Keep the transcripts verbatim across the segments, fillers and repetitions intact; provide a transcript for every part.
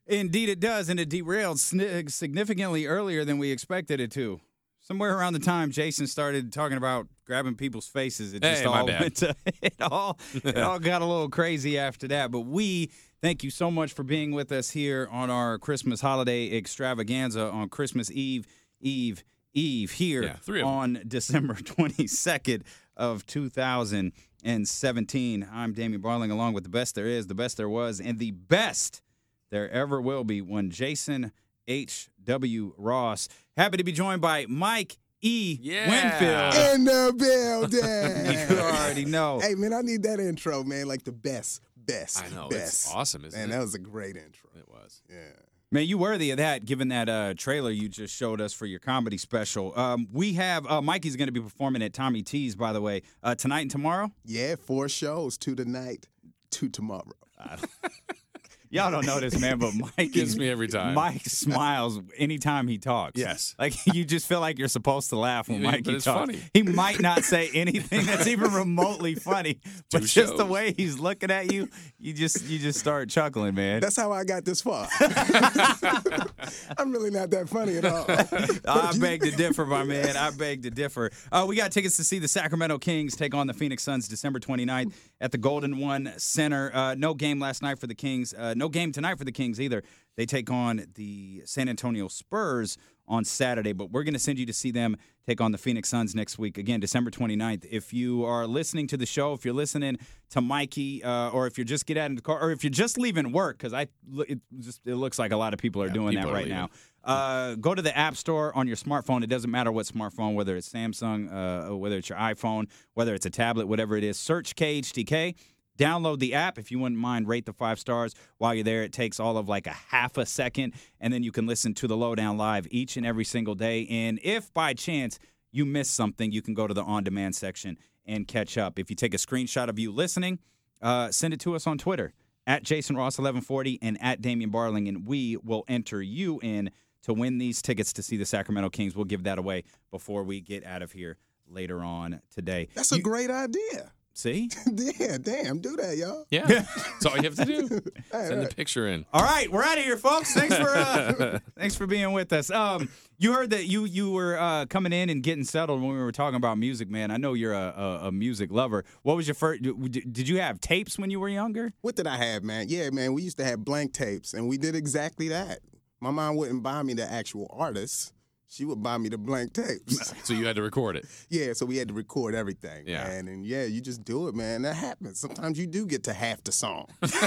Indeed it does, and it derailed sni- significantly earlier than we expected it to. Somewhere around the time Jason started talking about grabbing people's faces, it just Hey, my all bad. went to, it all it all got a little crazy after that. But we thank you so much for being with us here on our Christmas holiday extravaganza on Christmas Eve, Eve, Eve here Yeah, three of them. on December twenty-second of two thousand seventeen. I'm Damian Barling, along with the best there is, the best there was, and the best there ever will be, one Jason H W. Ross. Happy to be joined by Mike E. Yeah. Winfield. In the building. You already know. Hey, man, I need that intro, man. Like the best, best, I know. best. It's awesome, isn't Man, it? that was a great intro. It was. Yeah. Man, you worthy of that, given that uh, trailer you just showed us for your comedy special. Um, we have uh, Mikey's going to be performing at Tommy T's, by the way, uh, tonight and tomorrow. Yeah, four shows, two tonight, two tomorrow. Y'all don't know this, man, but Mike Gets me every time. Mike smiles anytime he talks. Yes. Like, you just feel like you're supposed to laugh when Yeah, Mikey but it's talks. funny. He might not say anything that's even remotely funny, but Two just the shows. way he's looking at you, you just you just start chuckling, man. That's how I got this far. I'm really not that funny at all. I beg to differ, my man. I beg to differ. Uh, we got tickets to see the Sacramento Kings take on the Phoenix Suns December twenty-ninth at the Golden One Center. Uh, no game last night for the Kings. Uh, no game tonight for the Kings either. They take on the San Antonio Spurs on Saturday, but we're going to send you to see them take on the Phoenix Suns next week. Again, December twenty-ninth. If you are listening to the show, if you're listening to Mikey, uh, or if you're just get out in the car, or if you're just leaving work, because I it just it looks like a lot of people are Yeah, doing that people are right leaving. now. Uh, go to the App Store on your smartphone. It doesn't matter what smartphone, whether it's Samsung, uh, whether it's your iPhone, whether it's a tablet, whatever it is. Search K H T K. Download the app. If you wouldn't mind, rate the five stars. While you're there, it takes all of like a half a second, and then you can listen to the Lowdown live each and every single day. And if by chance you miss something, you can go to the on-demand section and catch up. If you take a screenshot of you listening, uh, send it to us on Twitter, at Jason Ross eleven forty and at Damian Barling, and we will enter you in to win these tickets to see the Sacramento Kings. We'll give that away before we get out of here later on today. That's a You- great idea. See? Yeah, damn, do that, y'all. Yeah. That's all you have to do. All Send the right. picture in. All right, we're out of here, folks. Thanks for uh, thanks for being with us. Um, you heard that you you were uh, coming in and getting settled when we were talking about music, man. I know you're a, a, a music lover. What was your first? Did you have tapes when you were younger? What did I have, man? Yeah, man, we used to have blank tapes, and we did exactly that. My mom wouldn't buy me the actual artists. She would buy me the blank tapes. So you had to record it. Yeah, so we had to record everything, Yeah. man. And yeah, you just do it, man. That happens. Sometimes you do get to half the song.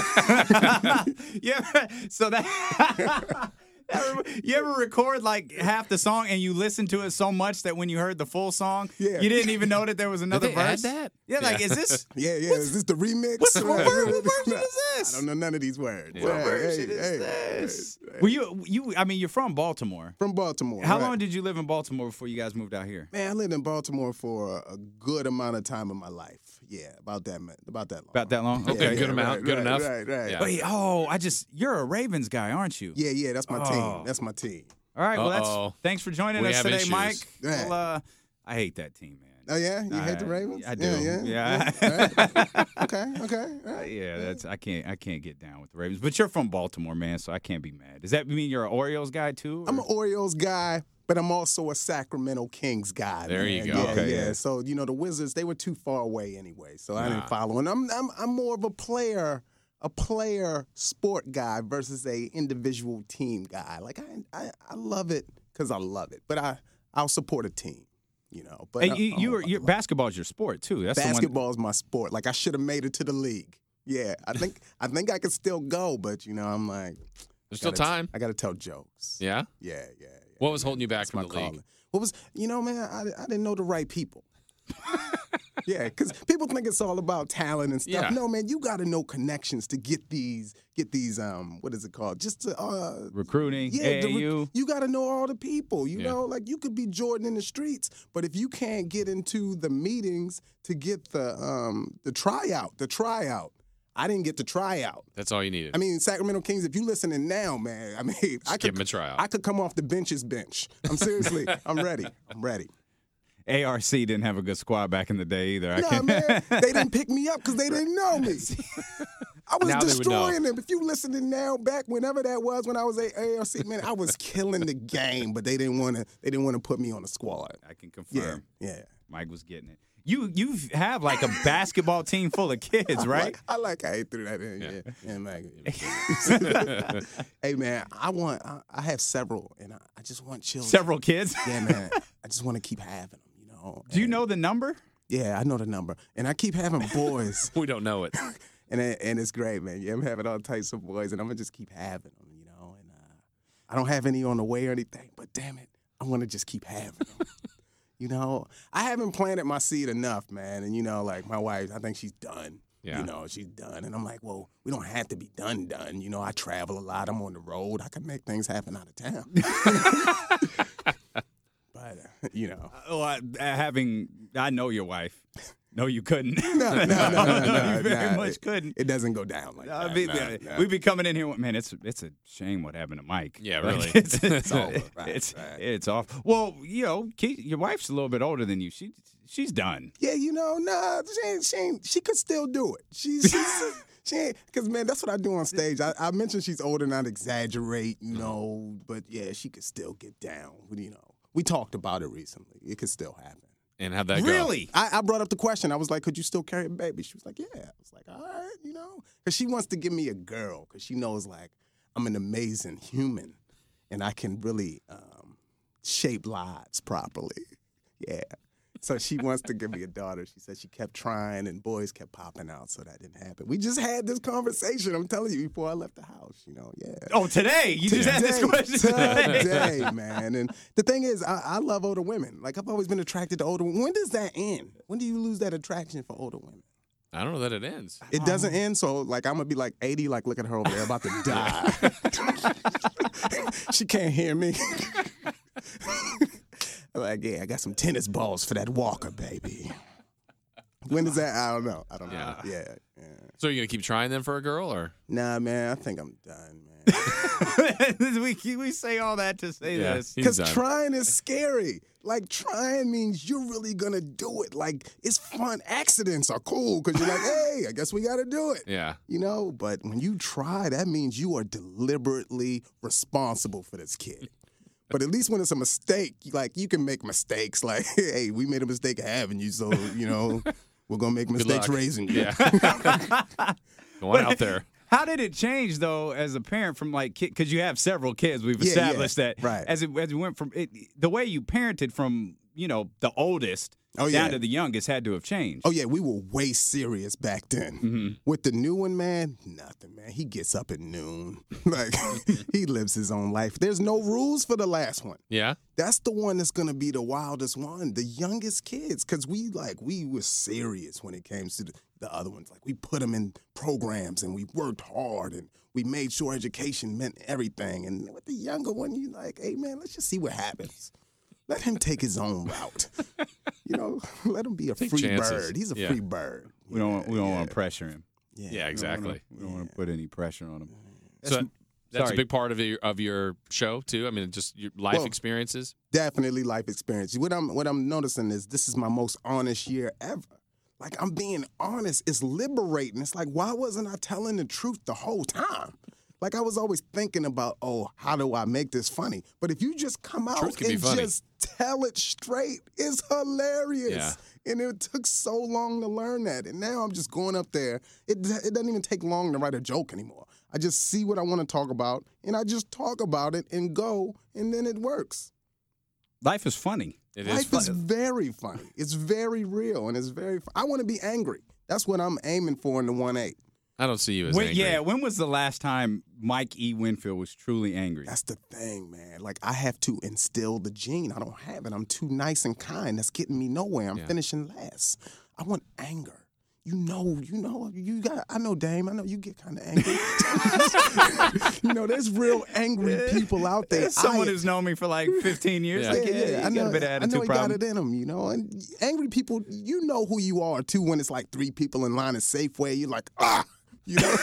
Yeah. So that. You ever record like half the song and you listen to it so much that when you heard the full song, Yeah. you didn't even know that there was another they add verse? that? Yeah, like Yeah. is this Yeah, yeah. Is this the remix? what's the- what Right. ver- what version is this? I don't know none of these words. Yeah. what Hey, version hey, is hey, this? hey, hey. Were you you? I mean, you're from Baltimore. From Baltimore. How right. long did you live in Baltimore before you guys moved out here? Man, I lived in Baltimore for a, a good amount of time in my life. Yeah, about that, man. About that long. About that long? Yeah, Okay. good yeah, amount, right, good right, enough. Right, right. Yeah. But- Wait, oh, I just you're a Ravens guy, aren't you? yeah, yeah. That's my Oh. team. That's my team. All right. Well, that's Uh-oh. thanks for joining We us have today, issues. Mike. Yeah. Well, uh, I hate that team, man. Oh yeah, you hate the I- Ravens? I do. Yeah, Yeah. yeah. Right. Okay, okay. all Uh, right. yeah, that's I can't I can't get down with the Ravens. But you're from Baltimore, man, so I can't be mad. Does that mean you're an Orioles guy too? I'm or- an Orioles guy, but I'm also a Sacramento Kings guy. There you man. go. Yeah, Okay, yeah. yeah. So you know the Wizards, they were too far away anyway, so I Nah. didn't follow. And I'm I'm I'm more of a player, a player sport guy versus a individual team guy. Like I I, I love it because I love it, but I I'll support a team. You know, but Hey, I- you, I you don't were know your about basketball's your sport too. That's the one. basketball is my sport. Like I should have made it to the league. Yeah, I think I think I could still go, but you know, I'm like, There's still gotta- time. I got to tell jokes. Yeah? yeah, yeah. yeah. What was holding you back That's from my the league? calling. What was, you know, man, I, I didn't know the right people. Yeah, because people think it's all about talent and stuff. Yeah. No, man, you got to know connections to get these, get these, um, what is it called? Just to, uh, Recruiting, yeah, the re- A A U. you got to know all the people. You Yeah. know, like you could be Jordan in the streets, but if you can't get into the meetings to get the um the tryout, the tryout, I didn't get the tryout. That's all you needed. I mean, Sacramento Kings, if you listening now, man, I mean, I give could, him a tryout. I could come off the bench's bench. I'm seriously, I'm ready. I'm ready. A R C didn't have a good squad back in the day either. I Nah, can't. man, they didn't pick me up because they didn't know me. I was Now they would know. destroying them. If you listening now, back whenever that was, when I was at A R C, man, I was killing the game. But they didn't want to. They didn't want to put me on the squad. I can Yeah, confirm. yeah. Mike was getting it. You you have like a basketball team full of kids, right? I like, I like how he threw that in. Yeah, yeah, man. Hey, man, I want. I, I have several, and I, I just want children. Several kids. Yeah, man. I just want to keep having them. You know. Do you And- know the number? Yeah, I know the number, and I keep having boys. We don't know it. And it, and it's great, man. Yeah, I'm having all types of boys, and I'm gonna just keep having them, you know. And uh, I don't have any on the way or anything, but damn it, I want to just keep having them. You know, I haven't planted my seed enough, man. And you know, like my wife, I think she's done. Yeah. You know, she's done, and I'm like, well, we don't have to be done, done. You know, I travel a lot. I'm on the road. I can make things happen out of town. But uh, you know, Oh, I, having I know your wife. No, you couldn't. no, no, no, no, no, you very no. much It- couldn't. It doesn't go down like I that. mean, no, uh, no. We'd be coming in here, man. It's it's a shame what happened to Mike. Yeah, Like, really. it's, It's over. Right, it's right. it's off. Well, you know, Ke- your wife's a little bit older than you. She she's done. Yeah, you know, nah, she ain't, she ain't, she could still do it. She, she's, she ain't, because, man, that's what I do on stage. I, I mentioned she's older, not exaggerate, you know, but, yeah, she could still get down, you know. We talked about it recently. It could still happen. And how'd that go? Really? I, I brought up the question. I was like, could you still carry a baby? She was like, yeah. I was like, all right, you know. Because she wants to give me a girl because she knows, like, I'm an amazing human and I can really um, shape lives properly. Yeah. So she wants to give me a daughter. She said she kept trying and boys kept popping out, so that didn't happen. We just had this conversation, I'm telling you, before I left the house, you know, yeah. Oh, today you just had this Today, question today. today, man. And the thing is, I, I love older women. Like, I've always been attracted to older women. When does that end? When do you lose that attraction for older women? I don't know that it ends. It doesn't end, so, like, I'm going to be, like, eighty, like, look at her over there, about to die. She can't hear me. Like, yeah, I got some tennis balls for that walker, baby. When is that? I don't know. I don't know. Yeah. Yeah, yeah. So you're gonna keep trying then for a girl, or Nah, man, I think I'm done, man. we we say all that to say Yeah. this. He's Because done. trying is scary. Like, trying means you're really going to do it. Like, it's fun. Accidents are cool because you're like, hey, I guess we got to do it. yeah, You know, but when you try, that means you are deliberately responsible for this kid. But at least when it's a mistake, like, you can make mistakes. Like, hey, we made a mistake having you, so, you know, we're going to make mistakes luck. raising you. yeah. Going out there. How did it change though, as a parent, from like kid? Because you have several kids. We've Yeah, yeah, established that. right. As it as it went from it, the way you parented from you know the oldest Oh, down yeah. to the youngest had to have changed. Oh, yeah, we were way serious back then. Mm-hmm. With the new one, man, nothing, man. He gets up at noon. Like, he lives his own life. There's no rules for the last one. Yeah. That's the one that's going to be the wildest one, the youngest kids, because we, like, we were serious when it came to the, the other ones. Like, we put them in programs, and we worked hard, and we made sure education meant everything. And with the younger one, you like, hey, man, let's just see what happens. Let him take his own route. You know, let him be a Take free chances. bird. He's a Yeah. free bird. we don't Yeah, we don't yeah, want to pressure him. Yeah, Yeah, We don't exactly. wanna- We don't want to put any pressure on him. So that's sorry. a big part of your of your show too. I mean, just your life Well, experiences. Definitely life experience. What I'm what I'm noticing is this is my most honest year ever. Like, I'm being honest. It's liberating. It's like, why wasn't I telling the truth the whole time? Like, I was always thinking about, oh, how do I make this funny? But if you just come out Truth can be and funny. just tell it straight, it's hilarious. Yeah. And it took so long to learn that. And now I'm just going up there. It, it doesn't even take long to write a joke anymore. I just see what I want to talk about, and I just talk about it and go, and then it works. Life is funny. It is Life fun. is very funny. It's very real, and it's very. Fu- I want to be angry. That's what I'm aiming for in the one eight. I don't see you as When, angry. yeah, when was the last time Mike E. Winfield was truly angry? That's the thing, man. Like, I have to instill the gene. I don't have it. I'm too nice and kind. That's getting me nowhere. I'm Yeah. finishing last. I want anger. You know, you know, you got. I know, Dame. I know you get kind of angry. You know, there's real angry people out there. There's someone I- who's known me for like fifteen years. Yeah. Like, Yeah, yeah, yeah, you I know. got a bit of I know attitude he problem. got it in him, you know. And angry people, you know who you are too. When it's like three people in line at Safeway, you're like, ah, you know.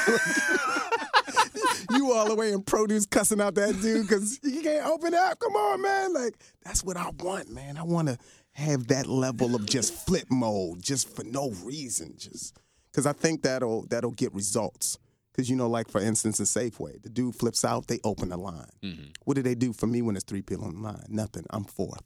You all the way in produce cussing out that dude because you can't open up. Come on, man. Like, that's what I want, man. I want to have that level of just flip mode, just for no reason, just because I think that'll that'll get results. Because, you know, like, for instance, in Safeway, the dude flips out, they open the line. Mm-hmm. What do they do for me when there's three people on the line? Nothing. I'm fourth.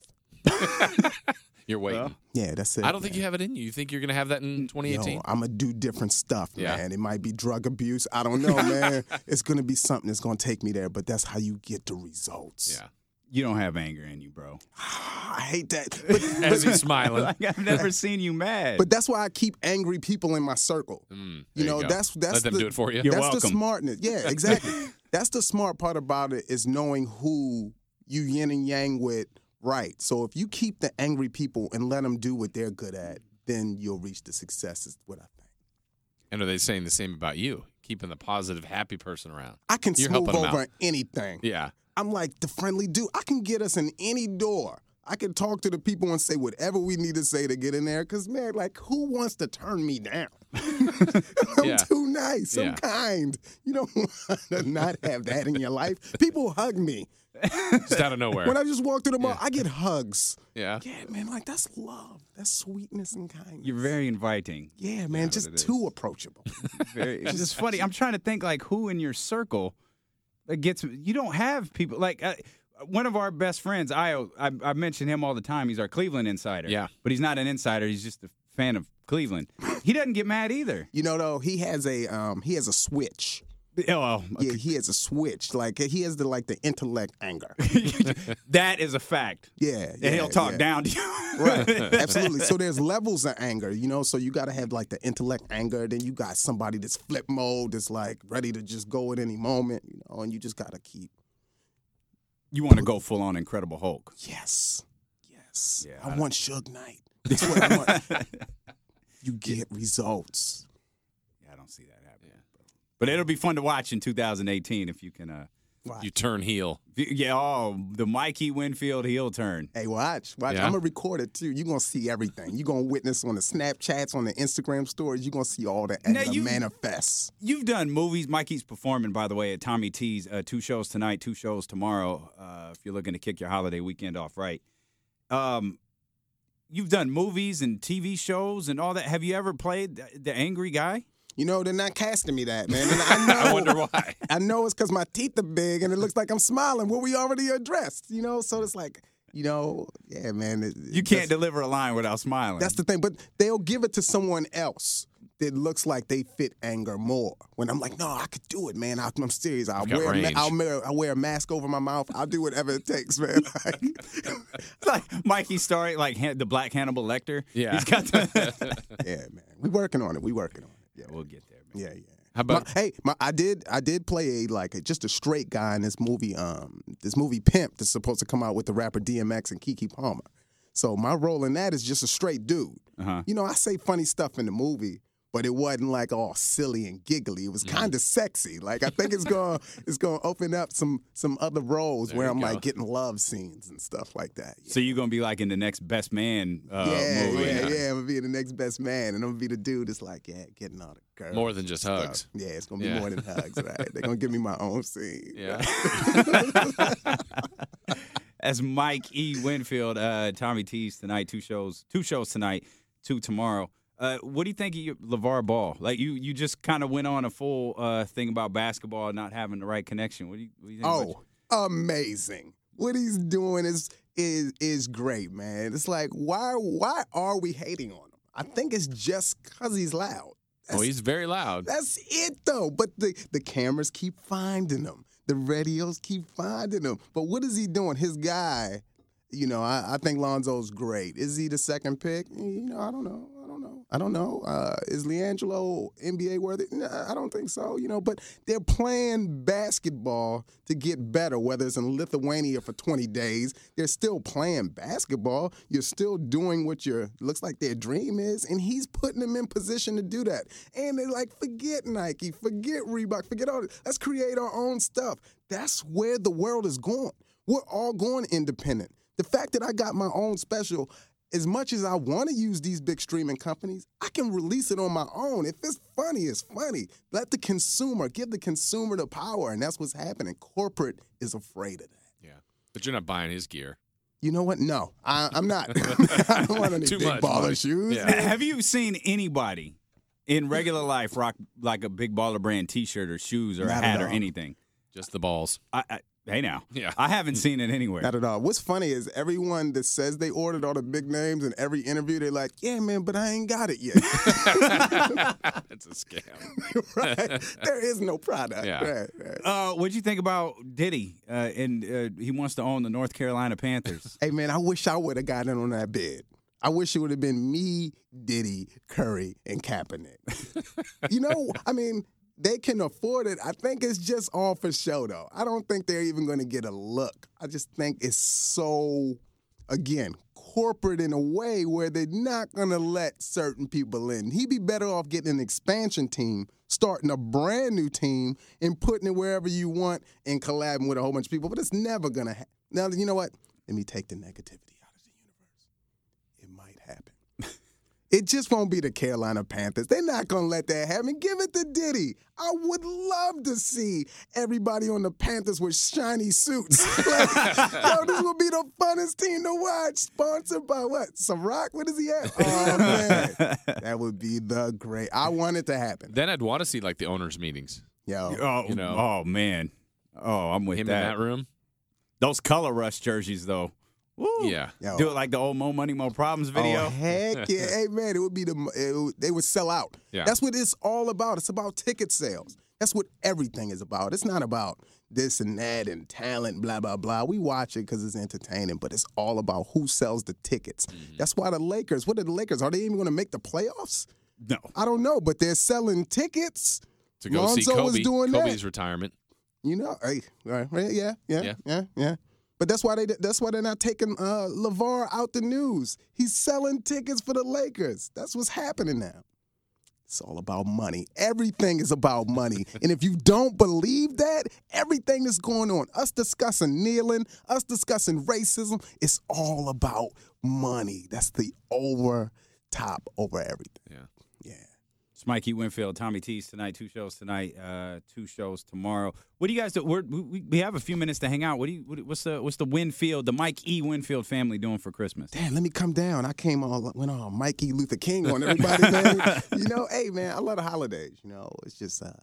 You're waiting. Well, Yeah, that's it. I don't think man. you have it in you. You think you're going to have that in twenty eighteen? Yo, I'm going to do different stuff, Yeah. man. It might be drug abuse. I don't know, man. It's going to be something that's going to take me there, but that's how you get the results. Yeah. You don't have anger in you, bro. I hate that. But, As he's smiling. Like, I've never seen you mad. but that's why I keep angry people in my circle. Mm, You there know, go. that's that's Let them the, do it for you. You're that's welcome. the smartness. Yeah, exactly. That's the smart part about it is knowing who you yin and yang with. Right. So if you keep the angry people and let them do what they're good at, then you'll reach the success. Is what I think. And are they saying the same about you? Keeping the positive, happy person around. I can You're smooth helping 'em over out. anything. Yeah. I'm like the friendly dude. I can get us in any door. I can talk to the people and say whatever we need to say to get in there. Because, man, like, who wants to turn me down? I'm Yeah. too nice. I'm Yeah. kind. You don't want to not have that in your life. People hug me. Just out of nowhere. When I just walk through the mall, Yeah. I get hugs. yeah. Yeah, man, like, that's love. That's sweetness and kindness. You're very inviting. Yeah, man, what just it is. too approachable. Very, it's just funny. I'm trying to think like who in your circle that gets. You don't have people like uh, one of our best friends. I, I I mention him all the time. He's our Cleveland insider. Yeah. but he's not an insider. He's just a fan of Cleveland. He doesn't get mad either. You know, though, he has a um, he has a switch. Oh, well, Yeah, he has a switch. Like, he has the like the intellect anger. that is a fact. Yeah, And yeah, he'll talk yeah. down to you. Right, absolutely. So there's levels of anger, you know. So you got to have like the intellect anger. Then you got somebody that's flip mode, that's like ready to just go at any moment, you know. And you just got to keep. You want to go full on Incredible Hulk. Yes, yes. Yeah, I, I want Suge Knight. That's what I want. You get results. Yeah, I don't see that happening. But it'll be fun to watch in two thousand eighteen if you can. Uh, You turn heel. yeah, oh, the Mikey Winfield heel turn. Hey, watch, watch. Yeah? I'm gonna record it too. You're gonna see everything. You're gonna witness on the Snapchats, on the Instagram stories. You're gonna see all the Now anger you- manifest. You've done movies. Mikey's performing, by the way, at Tommy T's. Uh, two shows tonight, two shows tomorrow. Uh, if you're looking to kick your holiday weekend off right. Um, you've done movies and T V shows and all that. Have you ever played the, the angry guy? You know, they're not casting me that, man. And I know. I wonder why. I know it's because my teeth are big and it looks like I'm smiling. What we already addressed, you know. So it's like, you know, yeah, man. It, You can't deliver a line without smiling. That's the thing. But they'll give it to someone else that looks like they fit anger more. When I'm like, no, I could do it, man. I, I'm serious. I'll got wear, a ma- range. I'll, wear, I'll wear a mask over my mouth. I'll do whatever it takes, man. Like, like Mikey's story, like Han- the Black Hannibal Lecter. Yeah. He's got the. yeah, man. We working on it. We working on it. Yeah, We'll get there, man. yeah, yeah. How about My- hey, my, I did I did play a like a, just a straight guy in this movie. Um, this movie Pimp that's supposed to come out with the rapper D M X and Keke Palmer. So my role in that is just a straight dude. Uh-huh. You know, I say funny stuff in the movie, but it wasn't like all silly and giggly. It was kind of sexy. Like I think it's going it's going to open up some some other roles There where you I'm go. like getting love scenes and stuff like that. So you're gonna be like in the next Best Man uh, yeah, movie. yeah, yeah. I'm gonna be the next best man, and I'm gonna be the dude that's like, yeah, getting all the girls. More than just and stuff. hugs. Yeah, it's gonna be Yeah. more than hugs, right? They're gonna give me my own scene. Yeah. As Mike E. Winfield, uh, Tommy T's tonight, two shows, two shows tonight, two tomorrow. Uh, what do you think of your LeVar Ball? Like you, you just kind of went on a full uh, thing about basketball not having the right connection. What do you, what do you think? about Oh, amazing! What he's doing is is is great, man. It's like why why are we hating on him? I think it's just because he's loud. Oh, he's very loud. That's it though. But the the cameras keep finding him. The radios keep finding him. But what is he doing? His guy, you know, I, I think Lonzo's great. Is he the second pick? You know, I don't know. I don't know. I don't know. Uh, is LiAngelo N B A worthy? No, I don't think so. You know, but they're playing basketball to get better, whether it's in Lithuania for twenty days. They're still playing basketball. You're still doing what your looks like their dream is, and he's putting them in position to do that. And they're like, forget Nike, forget Reebok, forget all this. Let's create our own stuff. That's where the world is going. We're all going independent. The fact that I got my own special, as much as I want to use these big streaming companies, I can release it on my own. If it's funny, it's funny. Let the consumer, give the consumer the power, and that's what's happening. Corporate is afraid of that. Yeah. But you're not buying his gear. You know what? No, I, I'm not. I don't want any Too big much baller money. shoes. Yeah. Have you seen anybody in regular life rock like a big baller brand T-shirt or shoes or Not a at hat or all. anything? Just the balls. I, I, hey now, Yeah. I haven't seen it anywhere. Not at all. What's funny is everyone that says they ordered all the big names in every interview, they're like, yeah, man, but I ain't got it yet. It's a scam. Right? There is no product. Yeah. Right, right. Uh, what'd you think about Diddy? Uh, and uh, he wants to own the North Carolina Panthers. Hey, man, I wish I would have gotten on that bid. I wish it would have been me, Diddy, Curry, and Kaepernick. You know, I mean, they can afford it. I think it's just all for show, though. I don't think they're even going to get a look. I just think it's so, again, corporate in a way where they're not going to let certain people in. He'd be better off getting an expansion team, starting a brand new team, and putting it wherever you want and collabing with a whole bunch of people. But it's never going to happen. Now, you know what? Let me take the negativity out of the universe. It might happen. It just won't be the Carolina Panthers. They're not going to let that happen. Give it to Diddy. I would love to see everybody on the Panthers with shiny suits. Like, yo, this will be the funnest team to watch. Sponsored by what? Ciroc? What is he at? Oh, man. That would be the great. I want it to happen. Then I'd want to see like the owners' meetings. Yo. Oh, You know. oh man. Oh, I'm with Him that. in that room. Those color rush jerseys, though. Woo. Yeah. Yo. Do it like the old Mo Money, Mo Problems video. Oh, heck yeah. Hey, man, it would be the, it would, they would sell out. Yeah. That's what it's all about. It's about ticket sales. That's what everything is about. It's not about this and that and talent, blah, blah, blah. We watch it because it's entertaining, but it's all about who sells the tickets. Mm-hmm. That's why the Lakers, what are the Lakers? Are they even going to make the playoffs? No. I don't know, but they're selling tickets. To go see Lonzo was Kobe. doing that. Kobe's retirement. You know, hey, right, right, yeah, yeah, Yeah. yeah, yeah. But that's why they that's why they're not taking uh, LeVar out the news. He's selling tickets for the Lakers. That's what's happening now. It's all about money. Everything is about money. And if you don't believe that, everything that's going on, us discussing kneeling, us discussing racism, it's all about money. That's the over top over everything. Yeah. Yeah. It's Mikey Winfield, Tommy T's tonight. Two shows tonight. Uh, two shows tomorrow. What do you guys do? We're, we we have a few minutes to hang out. What do you? What, what's the what's the Winfield, the Mike E. Winfield family doing for Christmas? Damn, let me come down. I came all went all Mikey Luther King on everybody, man. You know, hey man, I love the holidays. You know, it's just uh,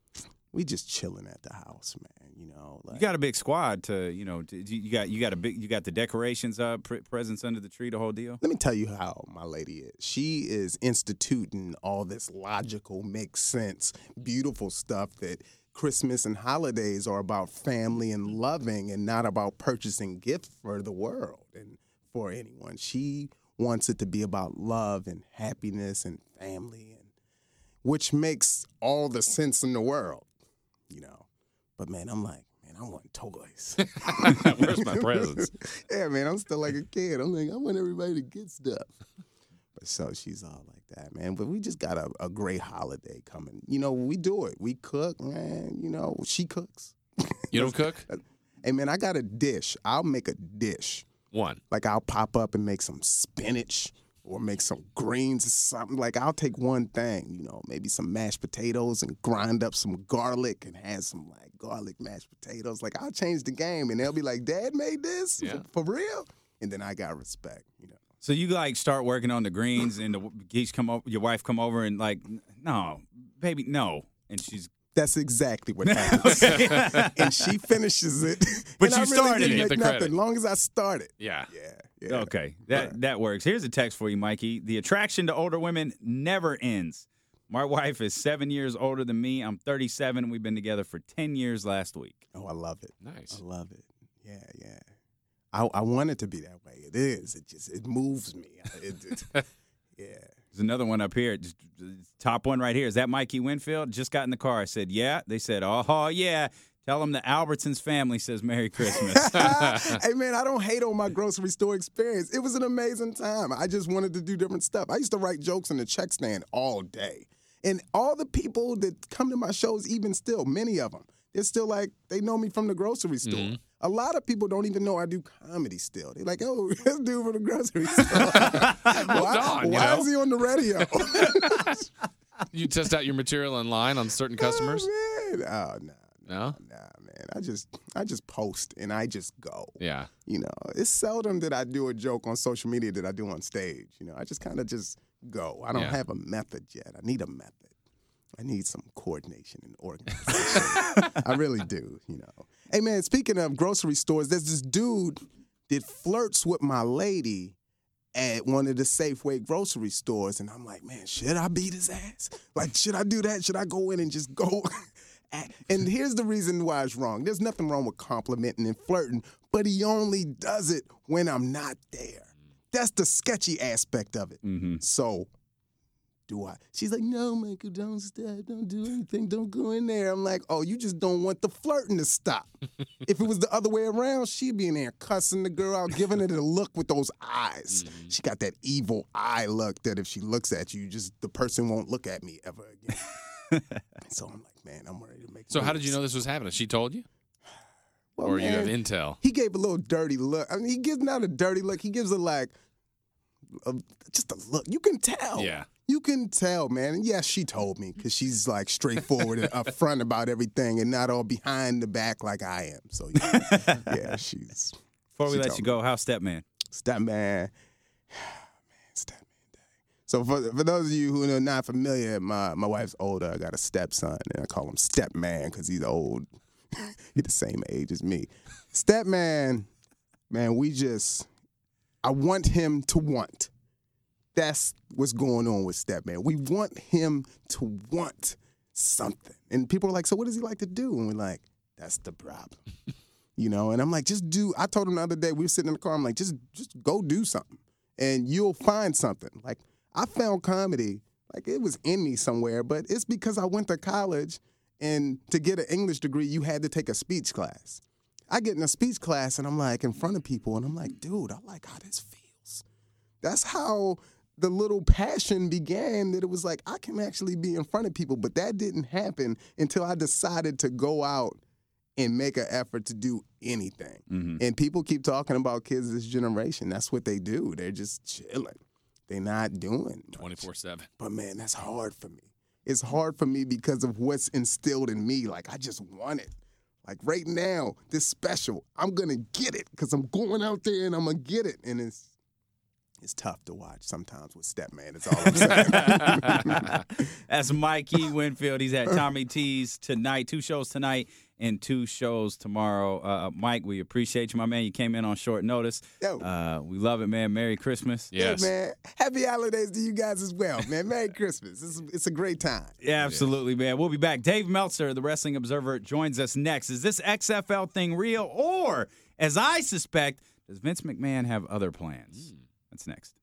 we just chilling at the house, man. You know, like, You got a big squad to you know. To, you got you got a big you got the decorations up, pre- presents under the tree, the whole deal. let me tell you how my lady is. She is instituting all this logical, makes sense, beautiful stuff that Christmas and holidays are about family and loving and not about purchasing gifts for the world and for anyone. She wants it to be about love and happiness and family, and which makes all the sense in the world, you know. But man, I'm like, man, I want toys. Where's my presents? Yeah, man, I'm still like a kid. I'm like, I want everybody to get stuff. But so she's all like that, man. But we just got a, a great holiday coming. You know, we do it. We cook, man. You know, she cooks. You don't cook? Hey, man, I got a dish. I'll make a dish. One. Like, I'll pop up and make some spinach or make some greens or something. Like, I'll take one thing, you know, maybe some mashed potatoes and grind up some garlic and have some, like, garlic mashed potatoes. Like, I'll change the game. And they'll be like, Dad made this? Yeah. For, for real? And then I got respect, you know. So you like start working on the greens, and the geese come over. Your wife come over and like, no, baby, no, and she's. That's exactly what happens. And she finishes it. But and you I really started didn't it. make Get the nothing, credit. long as I started. Yeah. Yeah, yeah. Okay, that that works. Here's a text for you, Mikey. The attraction to older women never ends. My wife is seven years older than me. I'm thirty-seven. We've been together for ten years last week. Oh, I love it. Nice. I love it. Yeah, yeah. I, I want it to be that way. It is. It just it moves me. It, it, yeah. There's another one up here. Just, top one right here. Is that Mikey Winfield? Just got in the car. I said, yeah. They said, oh, yeah. Tell them the Albertsons family says Merry Christmas. Hey, man, I don't hate on my grocery store experience. It was an amazing time. I just wanted to do different stuff. I used to write jokes in the check stand all day. And all the people that come to my shows, even still, many of them, they're still like, they know me from the grocery store. Mm-hmm. A lot of people don't even know I do comedy still. They're like, oh, this dude from the grocery store. why on, you why know? is he on the radio? You test out your material online on certain customers? Oh, man. Oh, no. No? Nah, man. I just I just post and I just go. Yeah. You know, it's seldom that I do a joke on social media that I do on stage. You know, I just kind of just go. I don't Yeah. have a method yet. I need a method. I need some coordination and organization. I really do, you know. Hey, man, speaking of grocery stores, there's this dude that flirts with my lady at one of the Safeway grocery stores. And I'm like, man, should I beat his ass? Like, should I do that? Should I go in and just go? And here's the reason why it's wrong. There's nothing wrong with complimenting and flirting, but he only does it when I'm not there. That's the sketchy aspect of it. Mm-hmm. So, do I? She's like, no, Michael, don't stop. Don't do anything. Don't go in there. I'm like, oh, you just don't want the flirting to stop. If it was the other way around, she'd be in there cussing the girl out, giving her the look with those eyes. Mm-hmm. She got that evil eye look that if she looks at you, just the person won't look at me ever again. So I'm like, man, I'm ready to make So moves. how did you know this was happening? She told you? Well, or man, you have intel? He gave a little dirty look. I mean, he gives not a dirty look. He gives a like, a, just a look. You can tell. Yeah. You can tell, man. And yes, she told me because she's like straightforward and upfront about everything and not all behind the back like I am. So, yeah, yeah she's. Before we she let told you me. go, how's Stepman? Stepman. Man, Stepman Day. So for for those of you who are not familiar, my, my wife's older. I got a stepson, and I call him Stepman because he's old. He's the same age as me. Stepman, man, we just, I want him to want. That's what's going on with Stepman. We want him to want something. And people are like, so what does he like to do? And we're like, that's the problem. You know, and I'm like, just do, I told him the other day, we were sitting in the car, I'm like, just just go do something. And you'll find something. Like, I found comedy, like it was in me somewhere, but it's because I went to college, and to get an English degree, you had to take a speech class. I get in a speech class, and I'm like in front of people, and I'm like, dude, I like how this feels. That's how the little passion began, that it was like, I can actually be in front of people. But that didn't happen until I decided to go out and make an effort to do anything. Mm-hmm. And people keep talking about kids this generation. That's what they do. They're just chilling. They're not doing much. twenty-four seven. But, man, that's hard for me. It's hard for me because of what's instilled in me. Like, I just want it. Like, right now, this special, I'm going to get it because I'm going out there and I'm going to get it. And it's it's tough to watch sometimes with Stepman. That's all I'm saying. That's Mikey Winfield. He's at Tommy T's tonight. Two shows tonight and two shows tomorrow. Uh, Mike, we appreciate you, my man. You came in on short notice. Yo. Uh, we love it, man. Merry Christmas. Yes. Yeah, man. Happy holidays to you guys as well, man. Merry Christmas. It's, it's a great time. Yeah, absolutely, man. We'll be back. Dave Meltzer, the Wrestling Observer, joins us next. Is this X F L thing real? Or, as I suspect, does Vince McMahon have other plans? Mm. That's next.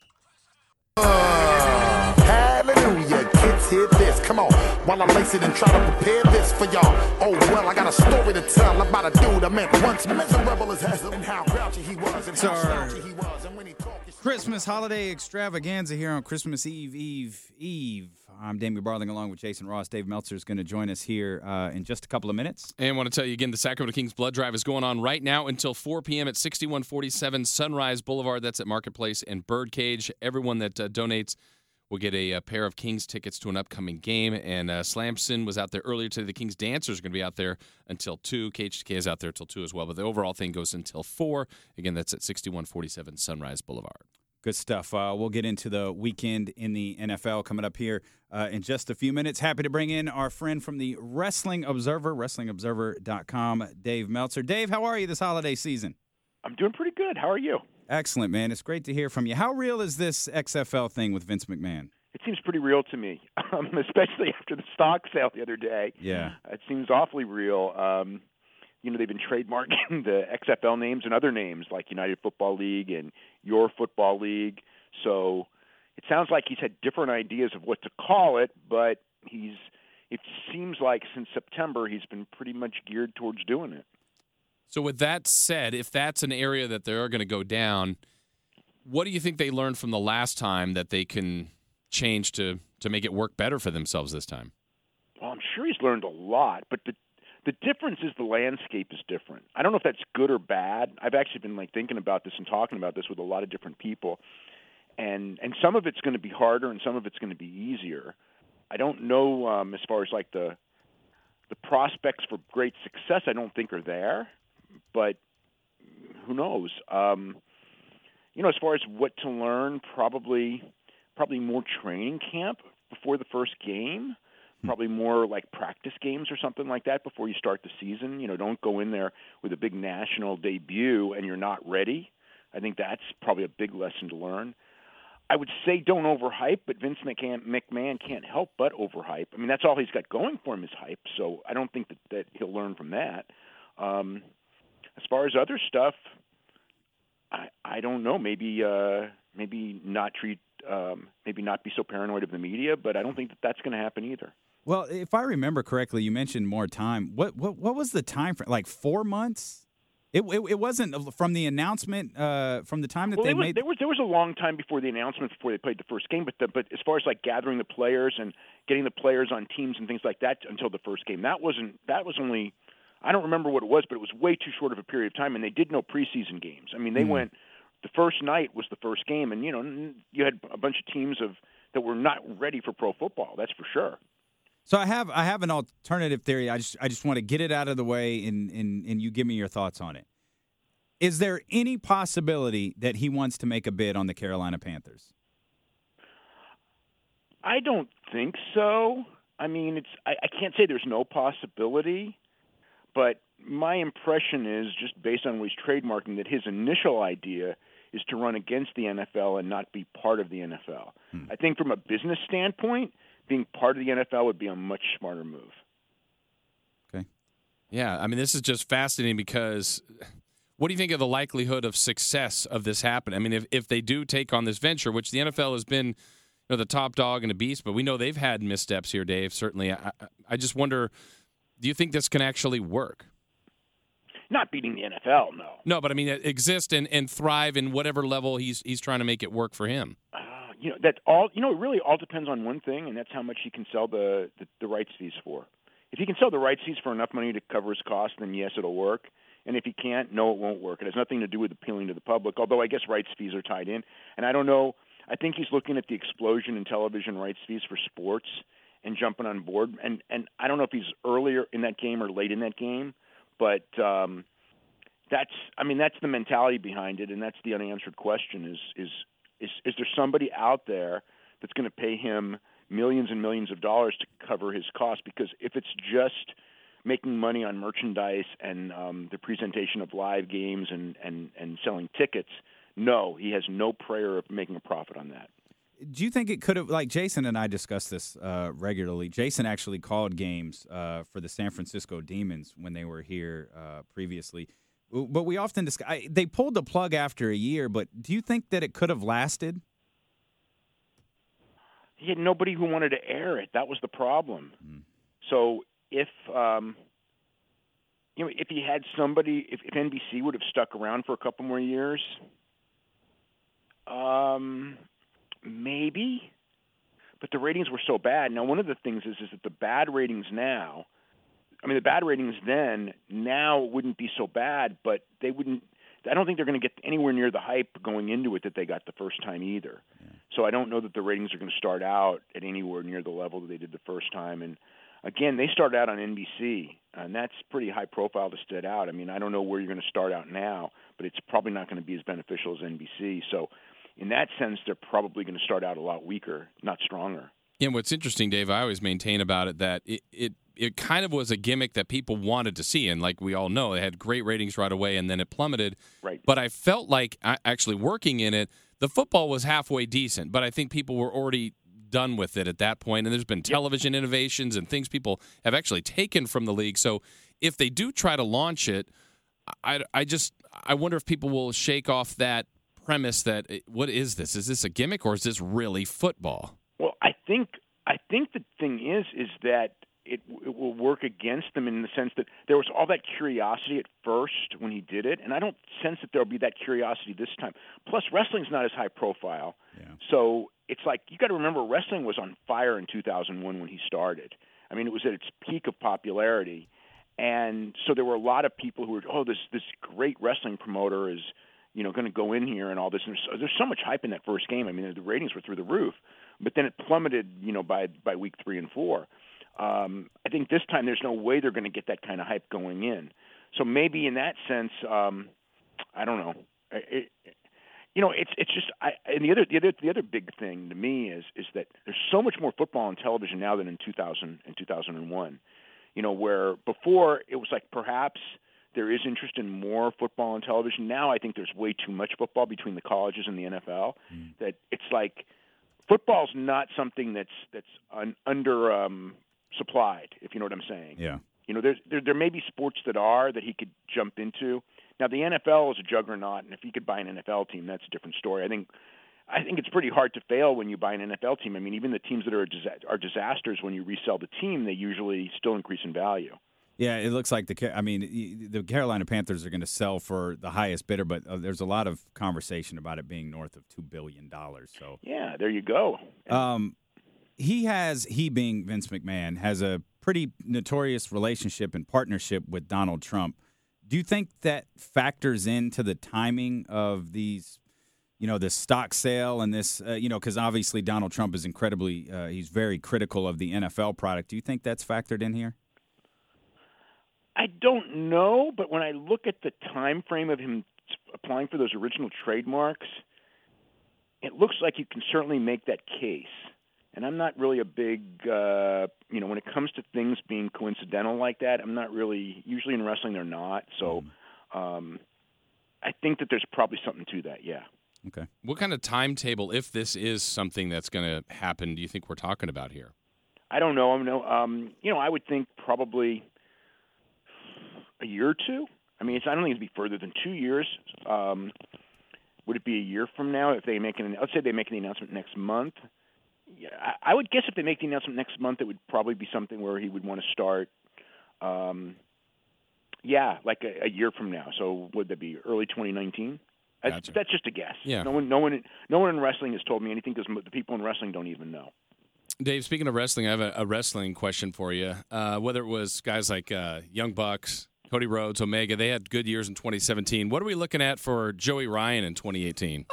Uh, hallelujah, kids, hear this. Come on, while I lace it and try to prepare this for y'all. Oh, well, I got a story to tell about a dude I met once miserable as hell, and how grouchy he was, and how slouchy he was. And when he talked, Christmas holiday extravaganza here on Christmas Eve, Eve, Eve. I'm Damien Barling along with Jason Ross. Dave Meltzer is going to join us here uh, in just a couple of minutes. And I want to tell you again, the Sacramento Kings Blood Drive is going on right now until four p.m. at sixty-one forty-seven Sunrise Boulevard. That's at Marketplace and Birdcage. Everyone that uh, donates will get a, a pair of Kings tickets to an upcoming game. And uh, Slamson was out there earlier today. The Kings Dancers are going to be out there until two. K H T K is out there until two as well. But the overall thing goes until four. Again, that's at sixty-one forty-seven Sunrise Boulevard. Good stuff. Uh, we'll get into the weekend in the N F L coming up here uh, in just a few minutes. Happy to bring in our friend from the Wrestling Observer, wrestling observer dot com, Dave Meltzer. Dave, how are you this holiday season? I'm doing pretty good. How are you? Excellent, man. It's great to hear from you. How real is this X F L thing with Vince McMahon? It seems pretty real to me, um, especially after the stock sale the other day. Yeah. It seems awfully real. Um, you know, they've been trademarking the X F L names and other names like United Football League and Your Football League. So it sounds like he's had different ideas of what to call it, but he's it seems like since September he's been pretty much geared towards doing it. So with that said, if that's an area that they're going to go down, what do you think they learned from the last time that they can change to, to make it work better for themselves this time? Well, I'm sure he's learned a lot, but the The difference is the landscape is different. I don't know if that's good or bad. I've actually been like thinking about this and talking about this with a lot of different people, and and some of it's going to be harder and some of it's going to be easier. I don't know um, as far as like the the prospects for great success. I don't think are there, but who knows? Um, you know, as far as what to learn, probably probably more training camp before the first game, probably more like practice games or something like that before you start the season. You know, don't go in there with a big national debut and you're not ready. I think that's probably a big lesson to learn. I would say don't overhype, but Vince McMahon, McMahon can't help but overhype. I mean, that's all he's got going for him is hype, so I don't think that, that he'll learn from that. Um, as far as other stuff, I, I don't know. Maybe uh, maybe not treat, um, maybe not be so paranoid of the media, but I don't think that that's going to happen either. Well, if I remember correctly, you mentioned more time. What what what was the time frame? Like four months? It it, it wasn't from the announcement uh, from the time that well, they was, made. There was there was a long time before the announcement before they played the first game, but the, but as far as like gathering the players and getting the players on teams and things like that until the first game, that wasn't that was only I don't remember what it was, but it was way too short of a period of time, and they did no preseason games. I mean, they mm. went the first night was the first game, and you know you had a bunch of teams of that were not ready for pro football. That's for sure. So I have I have an alternative theory. I just I just want to get it out of the way, and and and you give me your thoughts on it. Is there any possibility that he wants to make a bid on the Carolina Panthers? I don't think so. I mean, it's I, I can't say there's no possibility, but my impression is just based on what he's trademarking that his initial idea is to run against the N F L and not be part of the N F L. Hmm. I think from a business standpoint, being part of the N F L would be a much smarter move. Okay. Yeah, I mean, this is just fascinating because what do you think of the likelihood of success of this happening? I mean, if, if they do take on this venture, which the N F L has been, you know, the top dog and a beast, but we know they've had missteps here, Dave. Certainly, I, I just wonder, do you think this can actually work? Not beating the N F L, no. No, but I mean, exist and, and thrive in whatever level he's he's trying to make it work for him. Uh, you know that all. You know, it really all depends on one thing, and that's how much he can sell the, the the rights fees for. If he can sell the rights fees for enough money to cover his costs, then yes, it'll work. And if he can't, no, it won't work. It has nothing to do with appealing to the public, although I guess rights fees are tied in. And I don't know. I think he's looking at the explosion in television rights fees for sports and jumping on board. And and I don't know if he's earlier in that game or late in that game, but um, that's I mean that's the mentality behind it, and that's the unanswered question: is is is is there somebody out there that's going to pay him millions and millions of dollars to cover his costs? Because if it's just making money on merchandise and um, the presentation of live games and, and, and selling tickets, no, he has no prayer of making a profit on that. Do you think it could have, like Jason and I discuss this uh, regularly. Jason actually called games uh, for the San Francisco Demons when they were here uh, previously. But we often discuss, I, they pulled the plug after a year, but do you think that it could have lasted? He had nobody who wanted to air it. That was the problem. Mm. So if um, you know, if he had somebody, if, if N B C would have stuck around for a couple more years, um, maybe. But the ratings were so bad. Now, one of the things is is that the bad ratings now, I mean, the bad ratings then now wouldn't be so bad, but they wouldn't. I don't think they're going to get anywhere near the hype going into it that they got the first time either. Yeah. So I don't know that the ratings are going to start out at anywhere near the level that they did the first time. And again, they started out on N B C, and that's pretty high profile to start out. I mean, I don't know where you're going to start out now, but it's probably not going to be as beneficial as N B C. So in that sense, they're probably going to start out a lot weaker, not stronger. And what's interesting, Dave, I always maintain about it that it, it it kind of was a gimmick that people wanted to see. And like we all know, it had great ratings right away, and then it plummeted. Right. But I felt like actually working in it, the football was halfway decent, but I think people were already done with it at that point. And there's been television yep. innovations and things people have actually taken from the league. So if they do try to launch it, I, I just I wonder if people will shake off that premise that, what is this? Is this a gimmick or is this really football? Well, I think I think the thing is is that it, it will work against them in the sense that there was all that curiosity at first when he did it, and I don't sense that there'll be that curiosity this time. Plus, wrestling's not as high profile, yeah. so it's like you got to remember wrestling was on fire in two thousand one when he started. I mean, it was at its peak of popularity, and so there were a lot of people who were, oh, this this great wrestling promoter is, you know, going to go in here and all this. And there's, there's so much hype in that first game. I mean, the ratings were through the roof, but then it plummeted, you know, by by week three and four. Um, I think this time there's no way they're going to get that kind of hype going in. So maybe in that sense, um, I don't know. It, you know, it's it's just I, and the other the other the other big thing to me is is that there's so much more football on television now than in two thousand and two thousand one. You know, where before it was like perhaps there is interest in more football on television. Now I think there's way too much football between the colleges and the N F L. Mm. That it's like football's not something that's that's un, under um, supplied, if you know what I'm saying. Yeah. You know, there's, there there may be sports that are that he could jump into. Now the N F L is a juggernaut, and if he could buy an N F L team, that's a different story. I think I think it's pretty hard to fail when you buy an N F L team. I mean, even the teams that are are disasters, when you resell the team, they usually still increase in value. Yeah, it looks like the I mean the Carolina Panthers are going to sell for the highest bidder, but uh, there's a lot of conversation about it being north of two billion dollars. So yeah, there you go. Um, he has he being Vince McMahon has a pretty notorious relationship and partnership with Donald Trump. Do you think that factors into the timing of these? You know, this stock sale and this, uh, you know, because obviously Donald Trump is incredibly, uh, he's very critical of the N F L product. Do you think that's factored in here? I don't know, but when I look at the time frame of him applying for those original trademarks, it looks like you can certainly make that case. And I'm not really a big, uh, you know, when it comes to things being coincidental like that, I'm not really, usually in wrestling they're not. So um, I think that there's probably something to that, yeah. Okay. What kind of timetable, if this is something that's going to happen, do you think we're talking about here? I don't know. I know, um, you know, I would think probably a year or two. I mean, it's, I don't think it'd be further than two years. Um, would it be a year from now if they make an? Let's say they make the announcement next month. Yeah, I, I would guess if they make the announcement next month, it would probably be something where he would want to start. Um, yeah, like a, a year from now. So would that be early twenty nineteen? That's, Gotcha. that's just a guess. Yeah. No one, no one, no one in wrestling has told me anything because the people in wrestling don't even know. Dave, speaking of wrestling, I have a, a wrestling question for you. Uh, whether it was guys like uh, Young Bucks, Cody Rhodes, Omega, they had good years in twenty seventeen. What are we looking at for Joey Ryan in twenty eighteen?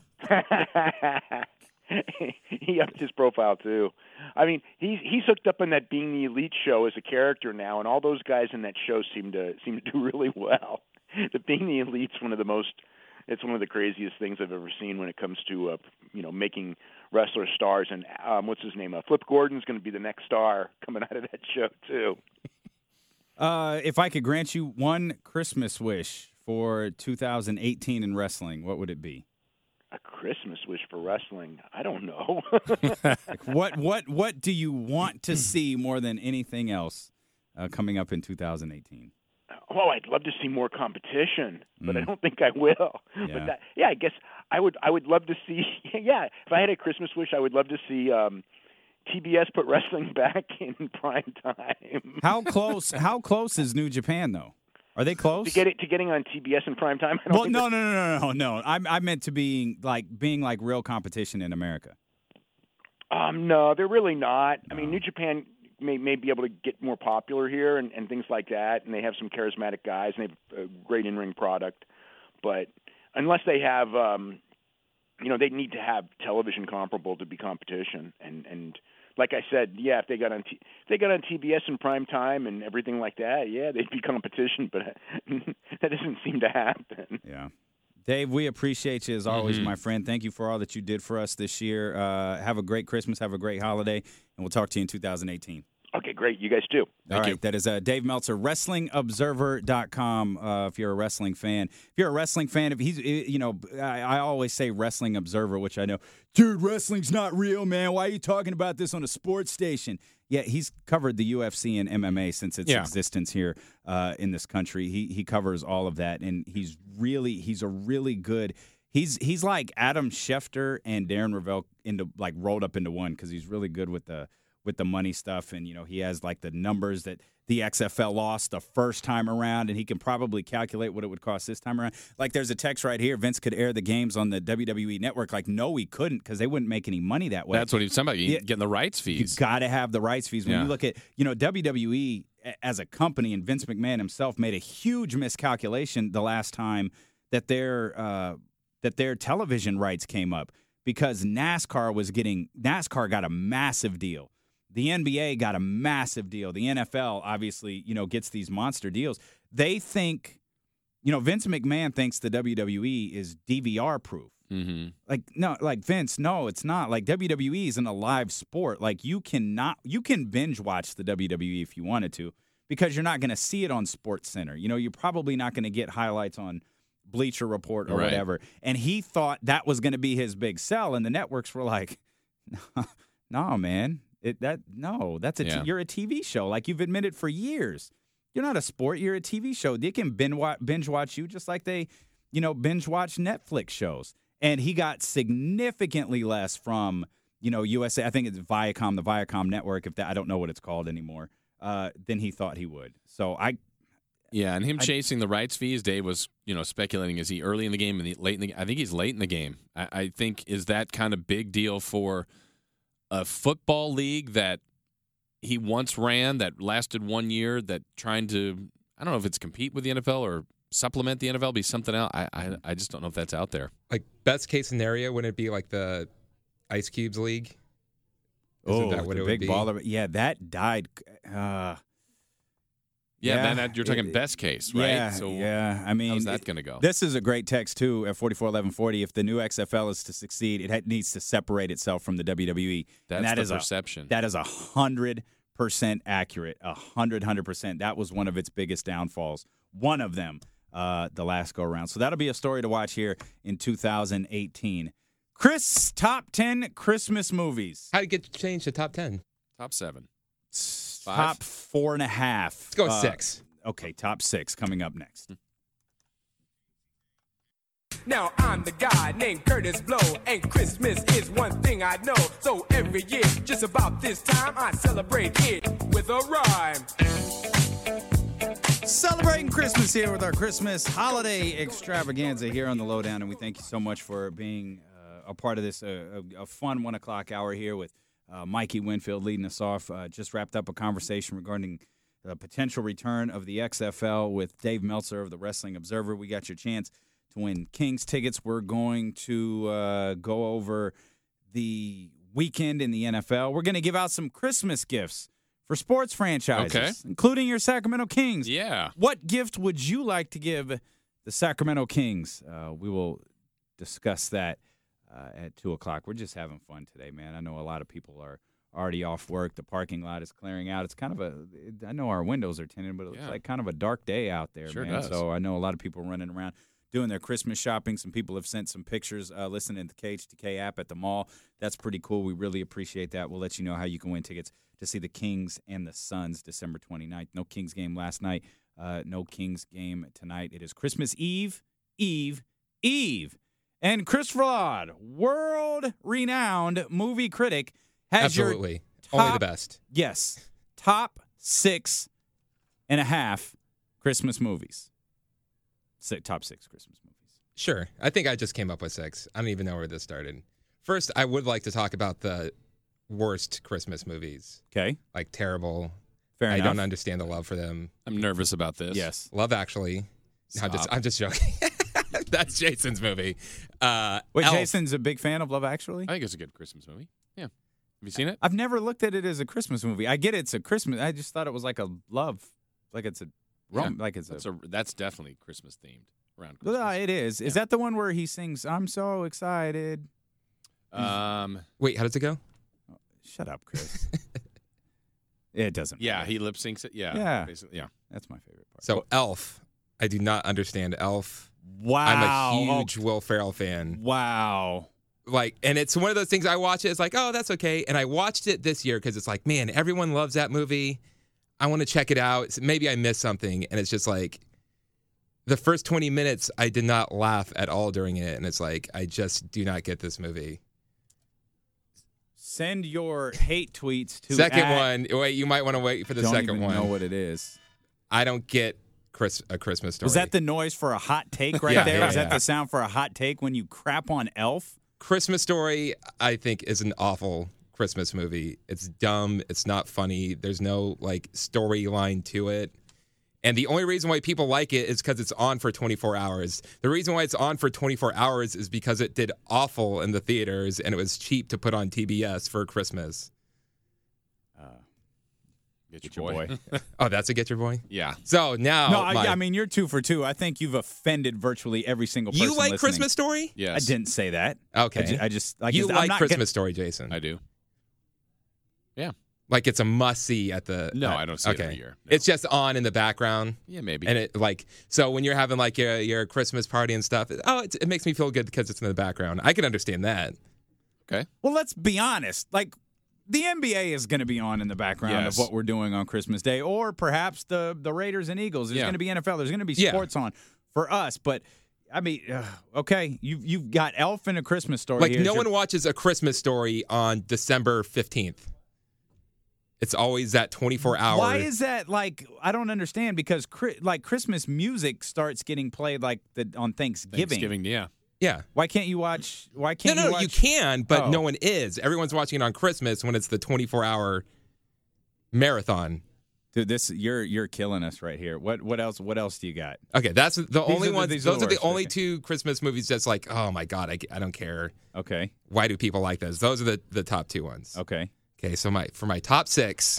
He upped his profile too. I mean, he's he's hooked up in that Being the Elite show as a character now, and all those guys in that show seem to seem to do really well. The Being the Elite's one of the most. It's one of the craziest things I've ever seen when it comes to, uh, you know, making wrestlers stars. And um, what's his name? Uh, Flip Gordon's going to be the next star coming out of that show, too. Uh, if I could grant you one Christmas wish for two thousand eighteen in wrestling, what would it be? A Christmas wish for wrestling? I don't know. Like what, what, what do you want to see more than anything else uh, coming up in two thousand eighteen? Oh, I'd love to see more competition, but mm. I don't think I will. Yeah. But that, yeah, I guess I would. I would love to see. Yeah, if I had a Christmas wish, I would love to see um, T B S put wrestling back in prime time. How close? How close is New Japan though? Are they close to get it to getting on T B S in prime time? I don't well, think no, no, no, no, no, no. I, I meant to being like being like real competition in America. Um, no, they're really not. No. I mean, New Japan may may be able to get more popular here and, and things like that, and they have some charismatic guys and they have a great in-ring product. But unless they have, um, you know, they need to have television comparable to be competition. And, and like I said, yeah, if they got on T- if they got on T B S in prime time and everything like that, yeah, they'd be competition. But that doesn't seem to happen. Yeah. Dave, we appreciate you as always, mm-hmm. my friend. Thank you for all that you did for us this year. Uh, have a great Christmas. Have a great holiday. And we'll talk to you in two thousand eighteen. Okay, great. You guys too. Thank All right, you. that is uh, Dave Meltzer, Wrestling Observer dot com. Uh, if you're a wrestling fan, if you're a wrestling fan, if he's, you know, I, I always say Wrestling Observer, which I know, dude, wrestling's not real, man. Why are you talking about this on a sports station? Yeah, he's covered the U F C and M M A since its Yeah. existence here uh, in this country. He he covers all of that, and he's really he's a really good. He's he's like Adam Schefter and Darren Ravel into like rolled up into one because he's really good with the. with the money stuff, and, you know, he has, like, the numbers that the X F L lost the first time around, and he can probably calculate what it would cost this time around. Like, there's a text right here, Vince could air the games on the W W E Network. Like, no, he couldn't because they wouldn't make any money that way. That's what he was talking about. You Yeah. getting the rights You fees. got to have the rights fees. When Yeah. you look at, you know, W W E as a company, and Vince McMahon himself made a huge miscalculation the last time that their uh, that their television rights came up because NASCAR was getting NASCAR got a massive deal. The N B A got a massive deal. The N F L obviously, you know, gets these monster deals. They think, you know, Vince McMahon thinks the W W E is D V R proof. Mm-hmm. Like, no, like, Vince, no, it's not. Like, W W E isn't a live sport. Like, you cannot, you can binge watch the W W E if you wanted to, because you're not going to see it on Sports Center. You know, you're probably not going to get highlights on Bleacher Report or Right. whatever. And he thought that was going to be his big sell, and the networks were like, no, no man. It that no, that's a t- Yeah. you're a T V show. Like, you've admitted for years. You're not a sport, you're a T V show. They can binge watch, binge watch you just like they, you know, binge watch Netflix shows. And he got significantly less from, you know, U S A. I think it's Viacom, the Viacom network, if that, I don't know what it's called anymore, uh, than he thought he would. So I Yeah, and him I- chasing the rights fees, Dave was, you know, speculating, is he early in the game and late in the I think he's late in the game. I, I think, is that kind of big deal for a football league that he once ran that lasted one year, that trying to, I don't know if it's compete with the N F L or supplement the N F L, be something else. I, I, I just don't know if that's out there. Like, best case scenario, wouldn't it be like the Ice Cubes League? Isn't oh, that what the it big would be? baller. Yeah, that died. Uh, Yeah, Yeah, then that, you're talking it- best case, right? Yeah, so yeah. I mean, how's that it- going to go? This is a great text too at forty-four eleven forty. If the new X F L is to succeed, it ha- needs to separate itself from the W W E. That's and that the is perception. A, that is a hundred percent accurate. A hundred, hundred percent. That was one of its biggest downfalls. One of them, uh, the last go around. So that'll be a story to watch here in two thousand eighteen. Chris, top ten Christmas movies. How did it get changed to top ten? Top seven. Five? Top four and a half. Let's go with Uh, six. Okay, top six coming up next. Now I'm the guy named Curtis Blow, and Christmas is one thing I know. So every year, just about this time, I celebrate it with a rhyme. Celebrating Christmas here with our Christmas holiday extravaganza here on the Lowdown, and we thank you so much for being uh, a part of this, uh, a, a fun one o'clock hour here with uh, Mikey Winfield leading us off. Uh, just wrapped up a conversation regarding the potential return of the X F L with Dave Meltzer of the Wrestling Observer. We got your chance to win Kings tickets. We're going to uh, go over the weekend in the N F L. We're going to give out some Christmas gifts for sports franchises, Okay. including your Sacramento Kings. Yeah. What gift would you like to give the Sacramento Kings? Uh, we will discuss that uh, at two o'clock. We're just having fun today, man. I know a lot of people are already off work. The parking lot is clearing out. It's kind of a, I know our windows are tinted, but it looks Yeah. like kind of a dark day out there, Sure man. does. So I know a lot of people running around doing their Christmas shopping. Some people have sent some pictures uh, listening to the K H T K app at the mall. That's pretty cool. We really appreciate that. We'll let you know how you can win tickets to see the Kings and the Suns December twenty-ninth. No Kings game last night. Uh, no Kings game tonight. It is Christmas Eve, Eve, Eve. And Chris Vlad, world-renowned movie critic, has your Absolutely. Only the top- best. Yes. Top six and a half Christmas movies. Si- top six Christmas movies. Sure. I think I just came up with six. I don't even know where this started. First, I would like to talk about the worst Christmas movies. Okay. Like terrible. Fair I enough. don't understand the love for them. I'm nervous about this. Yes. Love Actually. No, I'm just Stop. I'm just joking. That's Jason's movie. Uh, Wait, Elf. Jason's a big fan of Love Actually? I think it's a good Christmas movie. Yeah. Have you seen it? I've never looked at it as a Christmas movie. I get it's a Christmas. I just thought it was like a love, like it's a rom, like it's That's a. a that's definitely Christmas themed around Christmas. Well, it is. Is that the one where he sings "I'm so excited"? Um, Wait, how does it go? Shut up, Chris. It doesn't. yeah, matter. he lip syncs it. Yeah, Yeah. basically, yeah. That's my favorite part. So Elf. I do not understand Elf. wow, I'm a huge Will Ferrell fan. Wow. Like, and it's one of those things I watch it, it's like, oh, that's okay. And I watched it this year because it's like, man, everyone loves that movie. I want to check it out. So maybe I missed something. And it's just like, the first twenty minutes, I did not laugh at all during it. And it's like, I just do not get this movie. Send your hate tweets to Second at- one, wait, you might want to wait for the Don't second even one. know what it is. I don't get Chris, A Christmas Story. Was that the noise for a hot take right Yeah, there? yeah, Is that yeah. the sound for a hot take when you crap on Elf? Christmas Story, I think, is an awful Christmas movie. It's dumb. It's not funny. There's no like storyline to it. And the only reason why people like it is because it's on for twenty-four hours. The reason why it's on for twenty-four hours is because it did awful in the theaters and it was cheap to put on T B S for Christmas. Get your boy. Oh, that's a Get Your Boy? Yeah. So now. No, I, my- I mean, you're two for two. I think you've offended virtually every single person you like listening. Christmas Story? Yes. I didn't say that. Okay. I just, I just like you I'm like not Christmas gonna- Story, Jason? I do. Yeah. Like it's a must see at the. No, at- I don't see it okay. every year. No. It's just on in the background. Yeah, maybe. And it like so when you're having like your your Christmas party and stuff. Oh, it, it makes me feel good because it's in the background. I can understand that. Okay. Well, let's be honest. Like, the N B A is going to be on in the background Yes. of what we're doing on Christmas Day, or perhaps the the Raiders and Eagles. There's Yeah. going to be N F L. There's going to be Yeah. sports on for us. But I mean, uh, okay, you've you've got Elf and A Christmas Story. Like Here's no your- one watches A Christmas Story on December fifteenth. It's always that twenty-four hour. Why is that? Like, I don't understand because cri- like Christmas music starts getting played like the on Thanksgiving. Thanksgiving, yeah. Yeah. Why can't you watch? Why No, can't no, you no, watch? you can, but Oh. no one is. Everyone's watching it on Christmas when it's the twenty-four hour marathon. Dude, this you're you're killing us right here. What what else? What else do you got? Okay, that's the only are the- ones. these are Those the are the worst, only okay. two Christmas movies that's like, oh my God, I, I don't care. Okay, Why do people like those? Those are the, the top two ones. okay. Okay, so my for my top six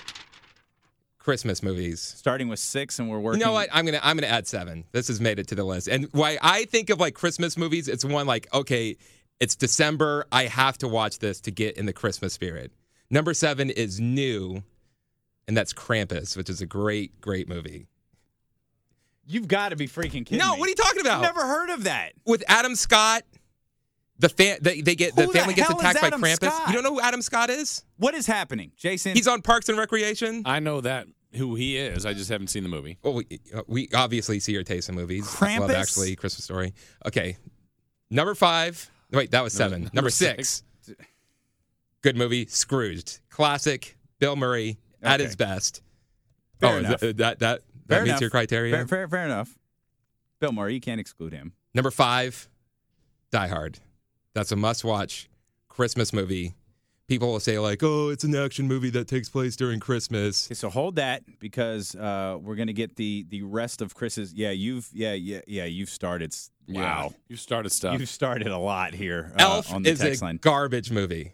Christmas movies. Starting with six, and we're You working. know what? I'm gonna I'm gonna add seven. This has made it to the list. And why I think of like Christmas movies, it's one like, okay, it's December. I have to watch this to get in the Christmas spirit. Number seven is new, and that's Krampus, which is a great, great movie. You've got to be freaking kidding No, me. what are you talking about? Never heard of that. With Adam Scott, the fan they, they get Who the the family gets hell is attacked by Adam Krampus. Scott? You don't know who Adam Scott is? What is happening, Jason? He's on Parks and Recreation. I know that who he is. I just haven't seen the movie. Well, we, uh, we obviously see your taste in movies. I love Krampus? actually Christmas Story. Okay, number five. Wait, that was seven. Number, number six. Good movie, Scrooged. Classic. Bill Murray at Okay. his best. Fair oh, enough. th- that that that Fair meets enough. your criteria. Fair, fair, fair enough. Bill Murray, you can't exclude him. Number five, Die Hard. That's a must-watch Christmas movie. People will say like, "Oh, it's an action movie that takes place during Christmas." Okay, so hold that because uh, we're gonna get the the rest of Chris's. Yeah, you've yeah yeah yeah you've started. s- Wow, Yeah. You started stuff. you've started a lot here. Uh, Elf on the is text a line. garbage movie.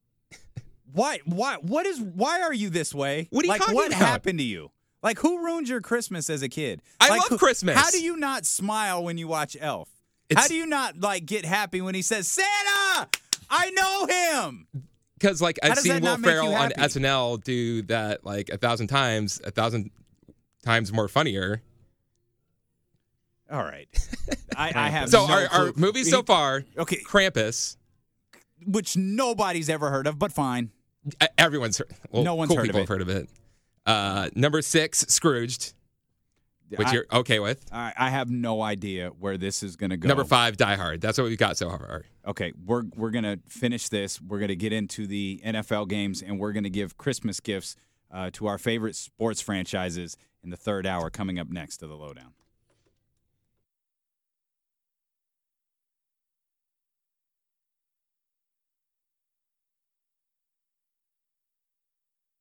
Why why what is why are you this way? What are you like talking what about? happened to you? Like who ruined your Christmas as a kid? I Like, love who- Christmas. How do you not smile when you watch Elf? It's- How do you not like get happy when he says Santa? I know him. Because like How I've does seen that Will not make you Ferrell on happy? S N L do that like a thousand times, a thousand times more funnier. All right, I, I have So no our, our clue. movies so He- far, okay, Krampus, which nobody's ever heard of, but fine. e- everyone's heard. Well, No one's cool heard of people it. have heard of it. Uh, number six, Scrooged, which I, you're okay with. I, I have no idea where this is going to go. Number five, Die Hard. That's what we've got so far. Okay, we're we're gonna finish this. We're gonna get into the N F L games, and we're gonna give Christmas gifts uh, to our favorite sports franchises in the third hour. Coming up next to the lowdown.